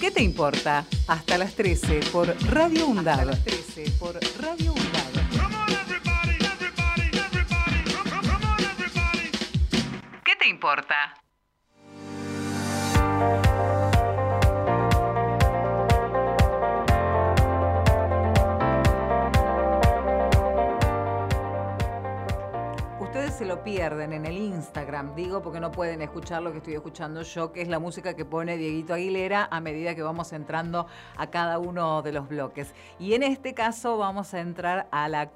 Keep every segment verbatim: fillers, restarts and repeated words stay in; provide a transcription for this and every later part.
¿Qué te importa? Hasta las trece por Radio UNDAB. Hasta las trece por Radio UNDAB. ¿Qué te importa? Ustedes se lo pierden en el Instagram, digo, porque no pueden escuchar lo que estoy escuchando yo, que es la música que pone Dieguito Aguilera a medida que vamos entrando a cada uno de los bloques. Y en este caso vamos a entrar a la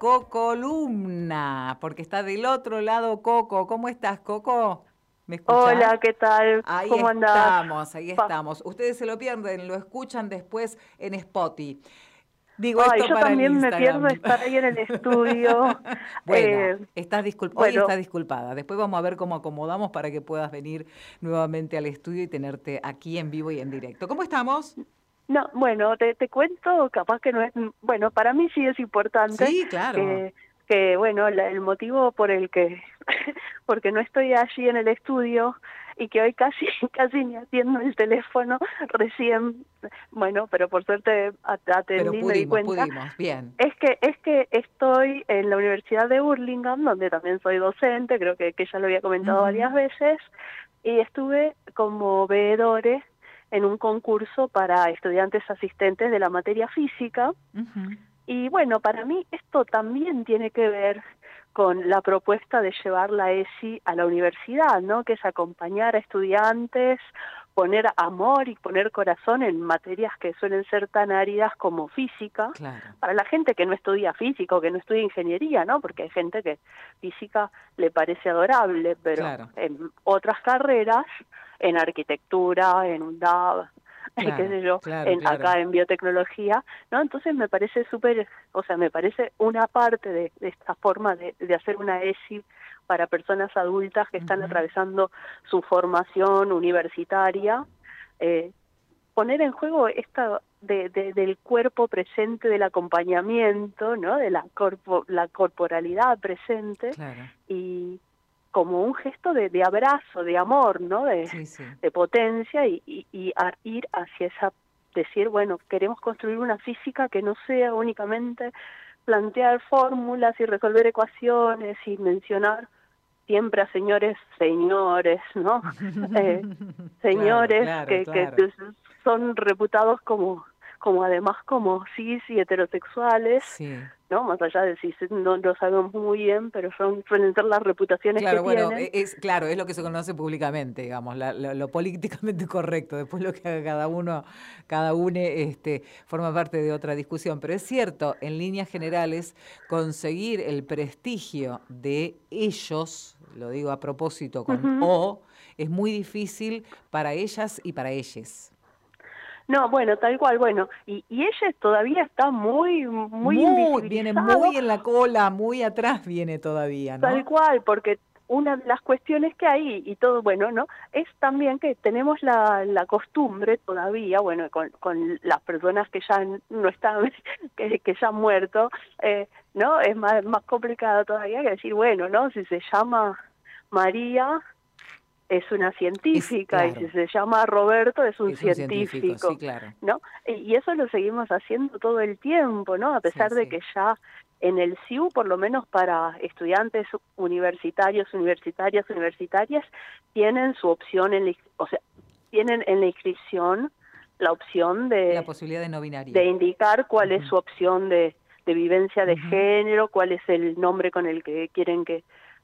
Cocolumna, porque está del otro lado Coco. ¿Cómo estás, Coco? ¿Me escuchás? Hola, ¿qué tal? Ahí ¿Cómo andás? estamos, ahí estamos. Ustedes se lo pierden, lo escuchan después en Spotify. Digo Ay, esto yo para también el me Instagram. pierdo estar ahí en el estudio. Bueno, eh, estás disculp- bueno. hoy estás disculpada. Después vamos a ver cómo acomodamos para que puedas venir nuevamente al estudio y tenerte aquí en vivo y en directo. ¿Cómo estamos? No, bueno, te, te cuento, capaz que no es, bueno, para mí sí es importante. Sí, claro. Que, que bueno, la, el motivo por el que, porque no estoy allí en el estudio y que hoy casi, casi ni atiendo el teléfono, recién, bueno, pero por suerte atendí, Pero pudimos, me di cuenta. pudimos, bien. Es que, es que estoy en la Universidad de Burlingame, donde también soy docente, creo que, que ya lo había comentado uh-huh. varias veces, y estuve como veedores en un concurso para estudiantes asistentes de la materia física. Uh-huh. Y bueno, para mí esto también tiene que ver con la propuesta de llevar la E S I a la universidad, ¿no? Que es acompañar a estudiantes, poner amor y poner corazón en materias que suelen ser tan áridas como física, claro. Para la gente que no estudia física o que no estudia ingeniería, ¿no? Porque hay gente que física le parece adorable, pero claro. en otras carreras, en arquitectura, en UNDAB, claro, qué sé yo, claro, en, claro. acá en biotecnología, ¿no? Entonces me parece súper, o sea, me parece una parte de, de esta forma de, de hacer una E S I para personas adultas que están uh-huh. atravesando su formación universitaria, eh, poner en juego esta de, de, del cuerpo presente, del acompañamiento, ¿no? De la, corpo, la corporalidad presente, claro. y como un gesto de, de abrazo, de amor, ¿no? De, sí, sí. de potencia y, y, y a ir hacia esa, decir, bueno, queremos construir una física que no sea únicamente plantear fórmulas y resolver ecuaciones y mencionar siempre a señores, señores, ¿no? eh, señores claro, claro, que, claro. que son reputados como, como además como cis y heterosexuales, sí. ¿no? Más allá de si no lo sabemos muy bien, pero son suelen ser las reputaciones claro, que bueno, tienen. Es, claro, es lo que se conoce públicamente, digamos, la, lo, lo políticamente correcto. Después lo que haga cada uno, cada uno este, forma parte de otra discusión. Pero es cierto, en líneas generales, conseguir el prestigio de ellos, lo digo a propósito con uh-huh. O, es muy difícil para ellas y para ellos. No, bueno, tal cual, bueno, y, y ella todavía está muy, muy, muy viene muy en la cola, muy atrás viene todavía, ¿no? Tal cual, porque una de las cuestiones que hay, y todo, bueno, ¿no? Es también que tenemos la, la costumbre todavía, bueno, con, con las personas que ya no están, que, que ya han muerto, eh, ¿no? Es más, más complicado todavía que decir, bueno, ¿no? Si se llama María, es una científica, es, claro. y si se llama Roberto es un es un científico, científico sí, claro. ¿no? Y eso lo seguimos haciendo todo el tiempo, ¿no? A pesar sí, de sí. que ya en el C I U, por lo menos para estudiantes universitarios, universitarias, universitarias, tienen su opción, en la, o sea, tienen en la inscripción la opción de... La posibilidad de no binario. De indicar cuál uh-huh. es su opción de, de vivencia de uh-huh. género, cuál es el nombre con el que quieren que...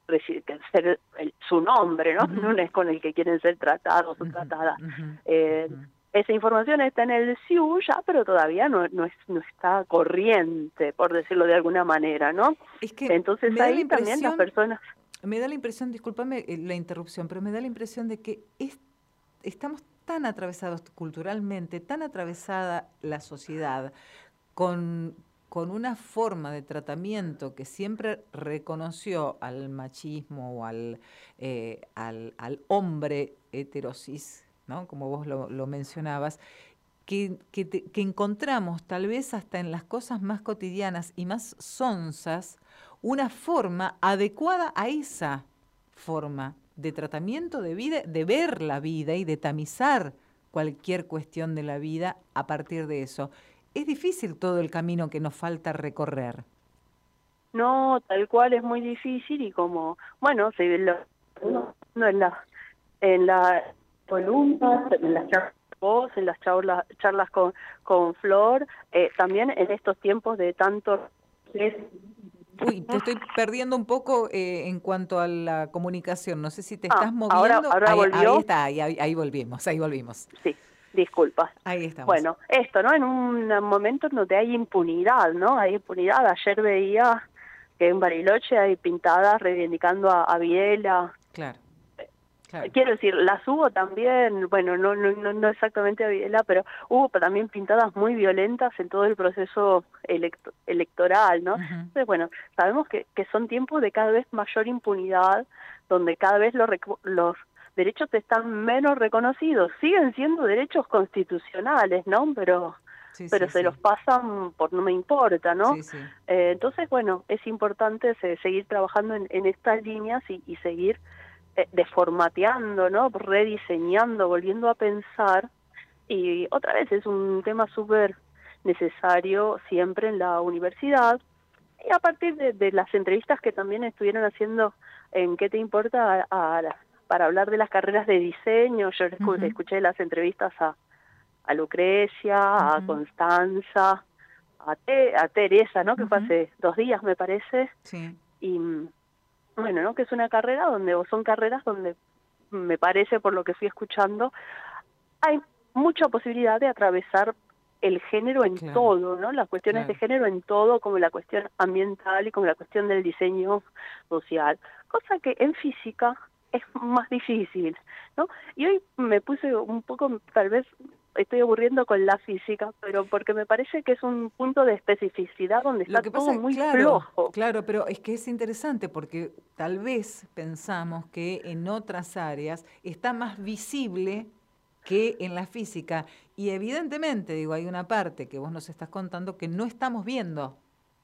ser el, su nombre, ¿no? Uh-huh. No es con el que quieren ser tratados o uh-huh. tratadas. Uh-huh. Eh, uh-huh. Esa información está en el C I U ya, pero todavía no, no, es, no está corriente, por decirlo de alguna manera, ¿no? Es que entonces ahí también las personas... Me da la impresión, discúlpame la interrupción, pero me da la impresión de que es, estamos tan atravesados culturalmente, tan atravesada la sociedad, con... con una forma de tratamiento que siempre reconoció al machismo o al, eh, al, al hombre heterosis, ¿no? Como vos lo, lo mencionabas, que, que, te, que encontramos tal vez hasta en las cosas más cotidianas y más sonsas una forma adecuada a esa forma de tratamiento de vida, de ver la vida y de tamizar cualquier cuestión de la vida a partir de eso. Es difícil todo el camino que nos falta recorrer. No, tal cual es muy difícil y como, bueno, se lo, uno en la, en la columna, en las charlas con vos, en las charlas, charlas con, con Flor, eh, también en estos tiempos de tanto... Uy, te estoy perdiendo un poco eh, en cuanto a la comunicación. No sé si te Ah, estás ahora, moviendo. ahora Ahí, ahí volvió. está, ahí, ahí, ahí volvimos, ahí volvimos. Sí, disculpas. Ahí estamos. Bueno, esto, ¿no? En un momento en donde hay impunidad, ¿no? Hay impunidad. Ayer veía que en Bariloche hay pintadas reivindicando a, a Videla. Claro, claro. Quiero decir, las hubo también, bueno, no, no, no, no exactamente a Videla, pero hubo también pintadas muy violentas en todo el proceso electo, electoral, ¿no? Uh-huh. Entonces, bueno, sabemos que, que son tiempos de cada vez mayor impunidad, donde cada vez los, los derechos están menos reconocidos. Siguen siendo derechos constitucionales, ¿no? Pero... Sí, pero sí, se sí. los pasan por no me importa, ¿no? Sí, sí. Eh, entonces, bueno, es importante se, seguir trabajando en, en estas líneas y, y seguir eh, deformateando, ¿no? Rediseñando, volviendo a pensar. Y otra vez es un tema súper necesario siempre en la universidad. Y a partir de, de las entrevistas que también estuvieron haciendo en ¿Qué te importa? A, a, para hablar de las carreras de diseño, yo uh-huh. escuché las entrevistas a a Lucrecia, uh-huh. a Constanza, a, Te, a Teresa, ¿no? Que uh-huh. fue hace dos días, me parece. Sí. Y bueno, ¿no? Que es una carrera donde, o son carreras donde, me parece, por lo que fui escuchando, hay mucha posibilidad de atravesar el género en claro. todo, ¿no? Las cuestiones claro. de género en todo, como la cuestión ambiental y como la cuestión del diseño social. Cosa que en física es más difícil, ¿no? Y hoy me puse un poco, tal vez estoy aburriendo con la física, pero porque me parece que es un punto de especificidad donde está todo pasa, muy claro, flojo. Claro, pero es que es interesante porque tal vez pensamos que en otras áreas está más visible que en la física. Y evidentemente, digo, hay una parte que vos nos estás contando que no estamos viendo.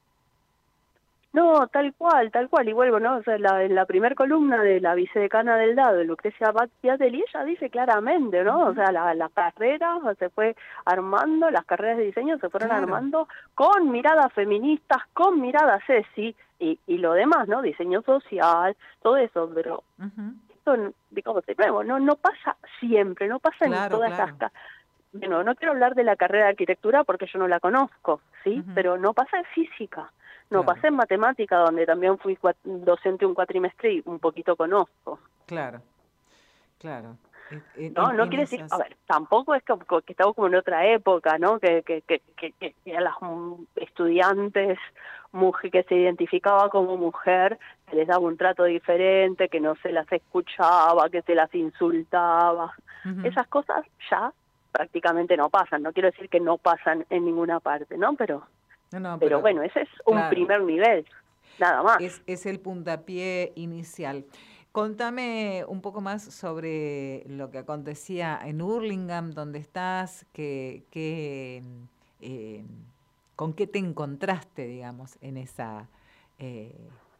No, tal cual, tal cual, y vuelvo, ¿no? O sea, la, en la primer columna de la vicedecana del Dado, Lucrecia Battiatelli, ella dice claramente, ¿no? Uh-huh. O sea, la, la carrera se fue armando, las carreras de diseño se fueron claro. armando con miradas feministas, con miradas ESI, y, y lo demás, ¿no? Diseño social, todo eso, pero uh-huh. esto, digamos, de nuevo, no, no pasa siempre, no pasa claro, en todas claro. las... Bueno, no quiero hablar de la carrera de arquitectura porque yo no la conozco, ¿sí? Uh-huh. Pero no pasa en física. No, claro. pasé en matemática, donde también fui docente un cuatrimestre y un poquito conozco. Claro, claro. En, no, no quiere esas... decir, a ver, tampoco es que, que estamos como en otra época, ¿no? Que, que, que, que, que a las estudiantes mujer, que se identificaba como mujer, se les daba un trato diferente, que no se las escuchaba, que se las insultaba. Uh-huh. Esas cosas ya prácticamente no pasan. No quiero decir que no pasan en ninguna parte, ¿no? Pero... No, no, pero, pero bueno, ese es un claro. primer nivel, nada más. Es, es el puntapié inicial. Contame un poco más sobre lo que acontecía en Hurlingham, donde estás, que, que, eh, con qué te encontraste, digamos, en esa, eh,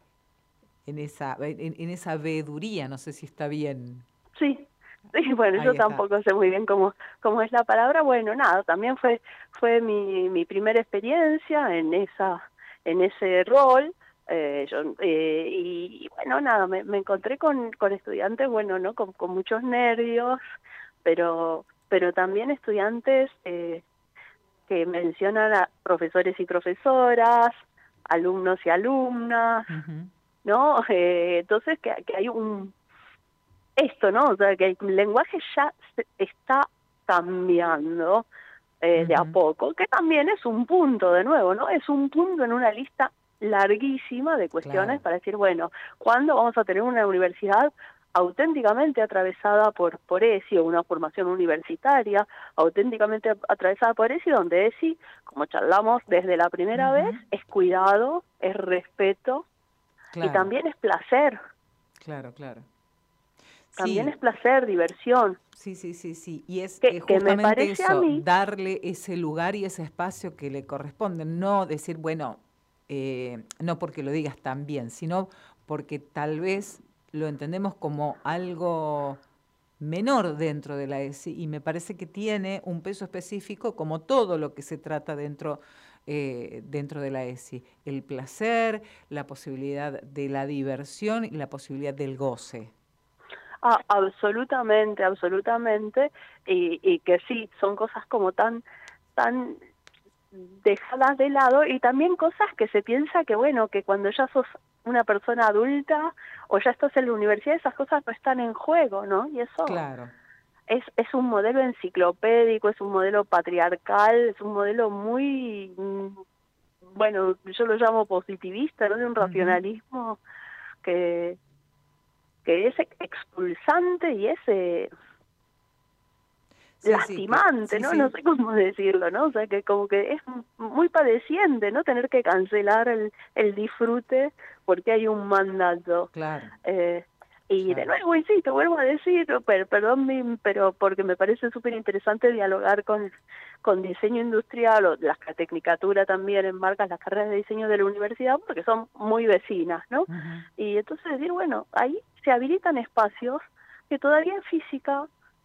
en esa, en, en esa veeduría, no sé si está bien. Sí. Sí, bueno, Ahí yo está. tampoco sé muy bien cómo, cómo es la palabra. Bueno, nada, también fue fue mi, mi primera experiencia en esa en ese rol. Eh, yo, eh, y, y bueno, nada, me, me encontré con, con estudiantes, bueno, no con, con muchos nervios, pero pero también estudiantes eh, que mencionan a profesores y profesoras, alumnos y alumnas, uh-huh. ¿no? Eh, entonces que, que hay un esto, ¿no? O sea, que el lenguaje ya se está cambiando eh, uh-huh. de a poco, que también es un punto, de nuevo, ¿no? Es un punto en una lista larguísima de cuestiones claro. para decir, bueno, ¿cuándo vamos a tener una universidad auténticamente atravesada por, por ESI, o una formación universitaria auténticamente atravesada por ESI, donde ESI, como charlamos desde la primera uh-huh. vez, es cuidado, es respeto claro. y también es placer. Claro, claro. También sí. es placer, diversión. Sí, sí, sí, sí. Y es que, eh, justamente que me parece eso, a mí, darle ese lugar y ese espacio que le corresponde. No decir, bueno, eh, no porque lo digas tan bien, sino porque tal vez lo entendemos como algo menor dentro de la ESI y me parece que tiene un peso específico como todo lo que se trata dentro, eh, dentro de la ESI. El placer, la posibilidad de la diversión y la posibilidad del goce. Ah, absolutamente, absolutamente, y, y que sí, son cosas como tan, tan dejadas de lado y también cosas que se piensa que, bueno, que cuando ya sos una persona adulta o ya estás en la universidad, esas cosas no están en juego, ¿no? Y eso Claro. es, es un modelo enciclopédico, es un modelo patriarcal, es un modelo muy, bueno, yo lo llamo positivista, ¿no? De un Uh-huh. racionalismo que, que es expulsante y es... Eh, Sí, sí, que, lastimante, sí, ¿no? No sí, sé cómo decirlo, ¿no? O sea, que como que es muy padeciente, ¿no? Tener que cancelar el, el disfrute porque hay un mandato. claro, Eh, y de claro. nuevo, insisto, vuelvo a decir, pero, perdón, mi- pero porque me parece súper interesante dialogar con, con diseño industrial o la tecnicatura también en marcas, las carreras de diseño de la universidad, porque son muy vecinas, ¿no? Uh-huh. Y entonces decir, bueno, ahí se habilitan espacios que todavía en física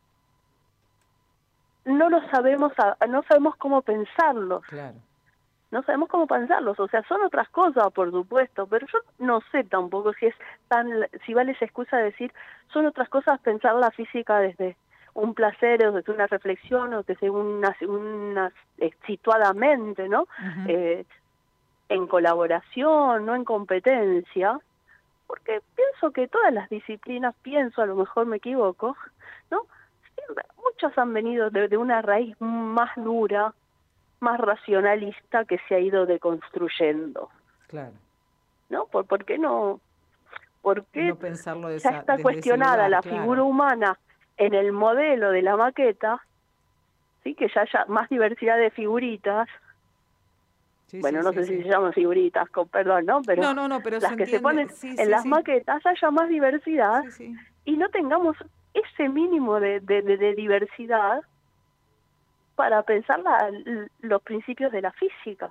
no lo sabemos, no sabemos cómo pensarlos, Claro. no sabemos cómo pensarlos, o sea, son otras cosas, por supuesto, pero yo no sé tampoco si es tan, si vale esa excusa de decir, son otras cosas pensar la física desde un placer o desde una reflexión o desde una, una eh, situadamente, ¿no? Uh-huh. Eh, en colaboración, no en competencia, porque pienso que todas las disciplinas, pienso, a lo mejor me equivoco, ¿no? Muchas han venido de, de una raíz más dura, más racionalista que se ha ido deconstruyendo, Claro. ¿no? ¿Por, por qué no? ¿Por qué No pensarlo de ya esa, está desde ese cuestionada lugar, la figura claro. humana en el modelo de la maqueta, sí, que ya haya más diversidad de figuritas? Sí, sí, Bueno, no sí, sé si sí. se llaman figuritas, con perdón, ¿no? Pero No, no, no, pero se las que se entiende. ponen Sí, en sí, las sí. maquetas haya más diversidad Sí, sí. y no tengamos ese mínimo de, de, de, de diversidad para pensar la, los principios de la física.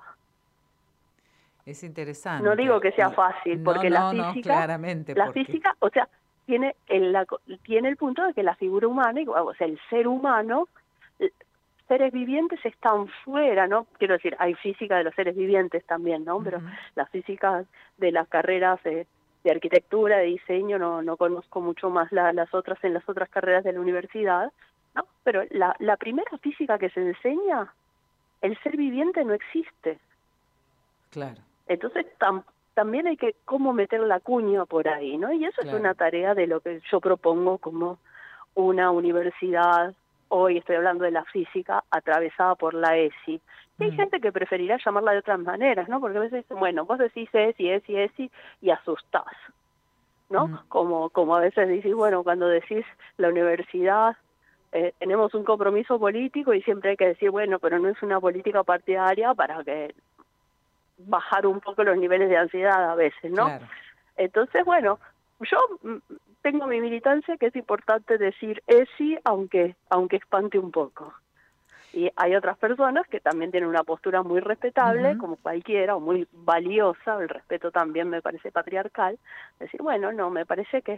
Es No digo interesante. que sea Y fácil, no, porque la no, no, física, claramente, la porque. física, o sea, tiene el, la, tiene el punto de que la figura humana, o sea, el ser humano, seres vivientes están fuera, ¿no? Quiero decir, hay física de los seres vivientes también, ¿no? Pero Uh-huh. la física de las carreras de, de arquitectura, de diseño, no, no conozco mucho más la, las otras en las otras carreras de la universidad, ¿no? Pero la, la primera física que se enseña, el ser viviente no existe. Claro, Entonces tam, también hay que cómo meter la cuña por ahí, ¿no? Y eso es claro. una tarea de lo que yo propongo como una universidad, hoy estoy hablando de la física, atravesada por la ESI. Y hay Mm. gente que preferirá llamarla de otras maneras, ¿no? Porque a veces, bueno, vos decís ESI, ESI, ESI y asustás, ¿no? Mm. Como, como a veces decís, bueno, cuando decís la universidad, eh, tenemos un compromiso político y siempre hay que decir, bueno, pero no es una política partidaria para que bajar un poco los niveles de ansiedad a veces, ¿no? Claro. Entonces, bueno, yo mm, tengo mi militancia que es importante decir ESI, aunque, aunque espante un poco. Y hay otras personas que también tienen una postura muy respetable, Uh-huh. como cualquiera, o muy valiosa, el respeto también me parece patriarcal, decir, bueno, no, me parece que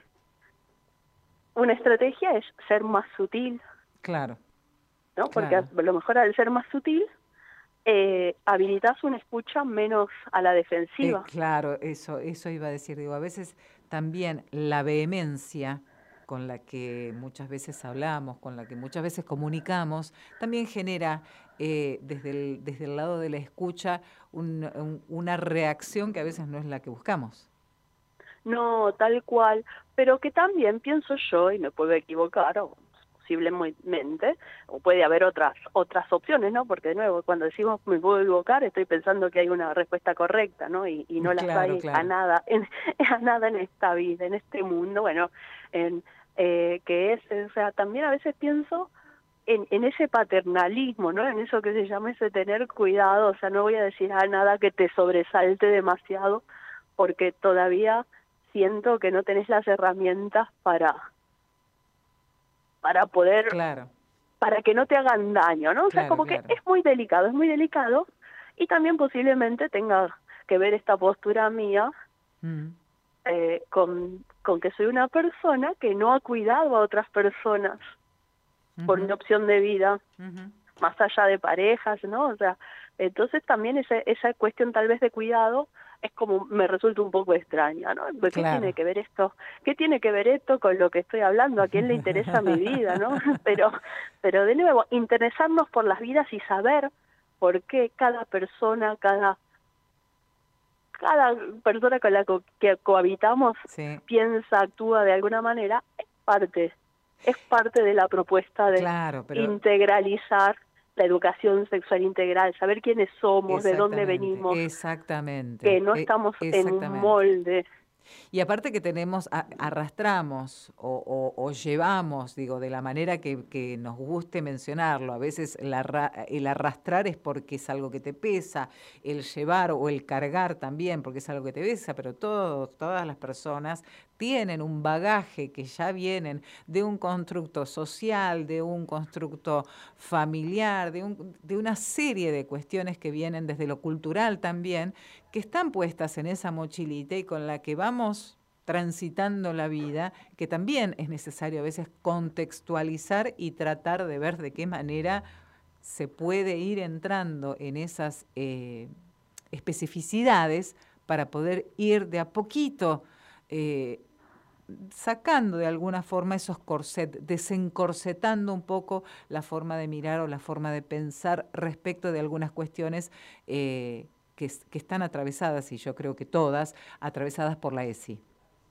una estrategia es ser más sutil, Claro, ¿no? Porque a claro. lo mejor al ser más sutil, eh, habilitas una escucha menos a la Eh, defensiva. claro, eso, eso iba a decir. Digo, a veces también la vehemencia con la que muchas veces hablamos, con la que muchas veces comunicamos, también genera eh, desde, el, desde el lado de la escucha un, un, una reacción que a veces no es la que buscamos. No, tal cual, pero que también pienso yo, y me puedo equivocar, o posiblemente, o puede haber otras otras opciones, ¿no? Porque de nuevo, cuando decimos me puedo equivocar, estoy pensando que hay una respuesta correcta, ¿no? Y, y no las Claro, hay a claro. nada, en, a nada en esta vida, en este mundo, bueno, en eh, que es, o sea, también a veces pienso en, en ese paternalismo, ¿no? En eso que se llama ese tener cuidado, o sea, no voy a decir a nada que te sobresalte demasiado, porque todavía siento que no tenés las herramientas para para poder, Claro, para que no te hagan daño, ¿no? O sea, claro, como que claro. es muy delicado, es muy delicado, y también posiblemente tenga que ver esta postura mía Mm. eh, con, con que soy una persona que no ha cuidado a otras personas uh-huh. por mi opción de vida, uh-huh. más allá de parejas, ¿no? O sea, entonces también esa, esa cuestión tal vez de cuidado es como, me resulta un poco extraña, ¿no? ¿Qué claro. tiene que ver esto? ¿Qué tiene que ver esto con lo que estoy hablando? ¿A quién le interesa mi vida, no? Pero, pero de nuevo, interesarnos por las vidas y saber por qué cada persona, cada cada persona con la co que cohabitamos sí. piensa, actúa de alguna manera, es parte, es parte de la propuesta de claro, pero... integralizar la educación sexual integral, saber quiénes somos, de dónde venimos. Exactamente. Que no estamos en un molde. Y aparte que tenemos, a, arrastramos o, o, o llevamos, digo, de la manera que, que nos guste mencionarlo, a veces la, el arrastrar es porque es algo que te pesa, el llevar o el cargar también porque es algo que te pesa, pero todos, todas las personas tienen un bagaje que ya vienen de un constructo social, de un constructo familiar, de, un, de una serie de cuestiones que vienen desde lo cultural también, que están puestas en esa mochilita y con la que vamos transitando la vida, que también es necesario a veces contextualizar y tratar de ver de qué manera se puede ir entrando en esas eh, especificidades para poder ir de a poquito eh, sacando de alguna forma esos corsets, desencorsetando un poco la forma de mirar o la forma de pensar respecto de algunas cuestiones eh, que, que están atravesadas, y yo creo que todas, atravesadas por la E S I.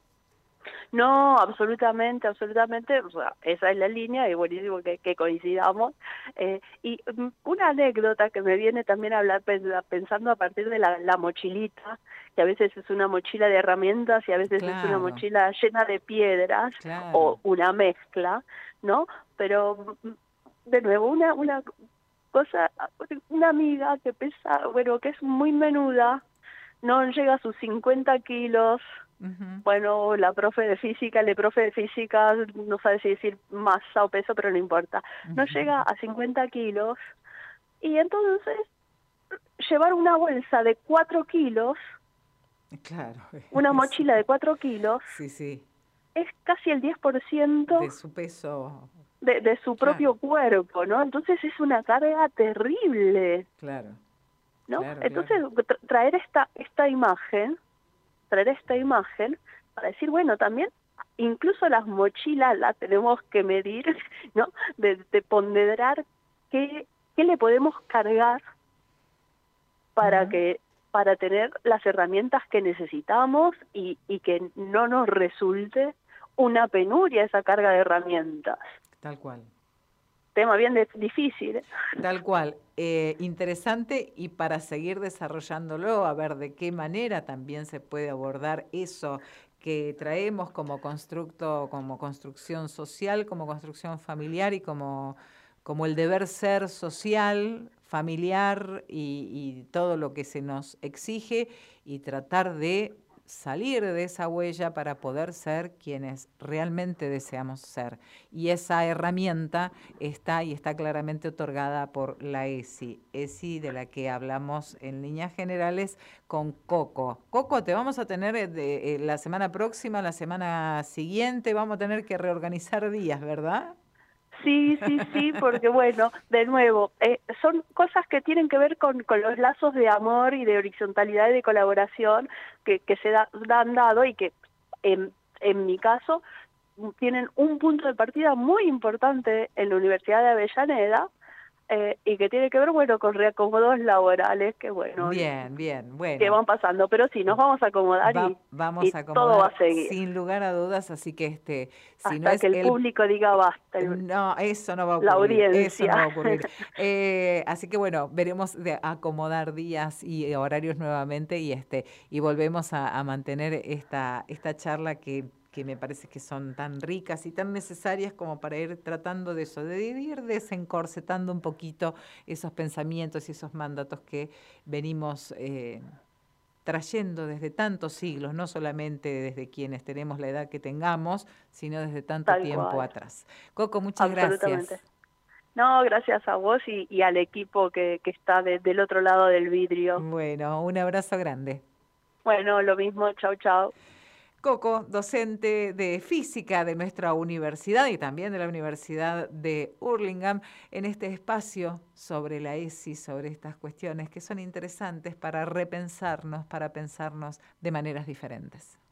No, absolutamente, absolutamente, o sea, esa es la línea y buenísimo que, que coincidamos. Eh, y um, una anécdota que me viene también a hablar pensando a partir de la, la mochilita, que a veces es una mochila de herramientas y a veces claro. es una mochila llena de piedras claro. o una mezcla, ¿no? Pero, de nuevo, una, una cosa, una amiga que pesa, bueno, que es muy menuda, no llega a sus cincuenta kilos. Uh-huh. Bueno, la profe de física, el profe de física, no sabe si decir masa o peso, pero no importa. No uh-huh. llega a cincuenta kilos y entonces llevar una bolsa de cuatro kilos, claro, una mochila de cuatro kilos, sí, sí. es casi el diez por ciento de su peso, de, de su propio claro. cuerpo, ¿no? Entonces es una carga terrible. Claro. ¿No? Claro, entonces claro. Tra traer esta esta imagen traer esta imagen para decir, bueno, también incluso las mochilas las tenemos que medir, ¿no? De, de ponderar qué, qué le podemos cargar para uh-huh. que para tener las herramientas que necesitamos y, y que no nos resulte una penuria esa carga de herramientas. Tal cual. Tema bien de, difícil. ¿eh? Tal cual. Eh, interesante, y para seguir desarrollándolo, a ver de qué manera también se puede abordar eso que traemos como constructo, como construcción social, como construcción familiar y como, como el deber ser social, familiar y, y todo lo que se nos exige, y tratar de salir de esa huella para poder ser quienes realmente deseamos ser. Y esa herramienta está y está claramente otorgada por la E S I. E S I de la que hablamos en líneas generales con Coco. Coco, te vamos a tener de, de, la semana próxima, la semana siguiente, vamos a tener que reorganizar días, ¿verdad? Sí, sí, sí, porque bueno, de nuevo, eh, son cosas que tienen que ver con, con los lazos de amor y de horizontalidad y de colaboración que, que se da, han dado y que en, en mi caso tienen un punto de partida muy importante en la Universidad de Avellaneda, eh, y que tiene que ver, bueno, con reacomodos laborales que, bueno, bien, bien, bueno, que van pasando, pero sí, nos vamos a acomodar va, y, vamos y a acomodar todo va a seguir. Sin lugar a dudas, así que este, si hasta no es que el, el público diga basta. El, no, eso no va a la ocurrir, audiencia. eso no va a ocurrir. Eh, así que bueno, veremos de acomodar días y horarios nuevamente y este y volvemos a, a mantener esta, esta charla que que me parece que son tan ricas y tan necesarias como para ir tratando de eso, de ir desencorsetando un poquito esos pensamientos y esos mandatos que venimos eh, trayendo desde tantos siglos, no solamente desde quienes tenemos la edad que tengamos, sino desde tanto Tal tiempo cual. atrás. Coco, muchas Absolutamente. gracias. No, gracias a vos y, y al equipo que, que está de, del otro lado del vidrio. Bueno, un abrazo grande. Bueno, lo mismo, chau, chau. Coco, docente de física de nuestra universidad y también de la Universidad de Hurlingham, en este espacio sobre la ESI, sobre estas cuestiones que son interesantes para repensarnos, para pensarnos de maneras diferentes.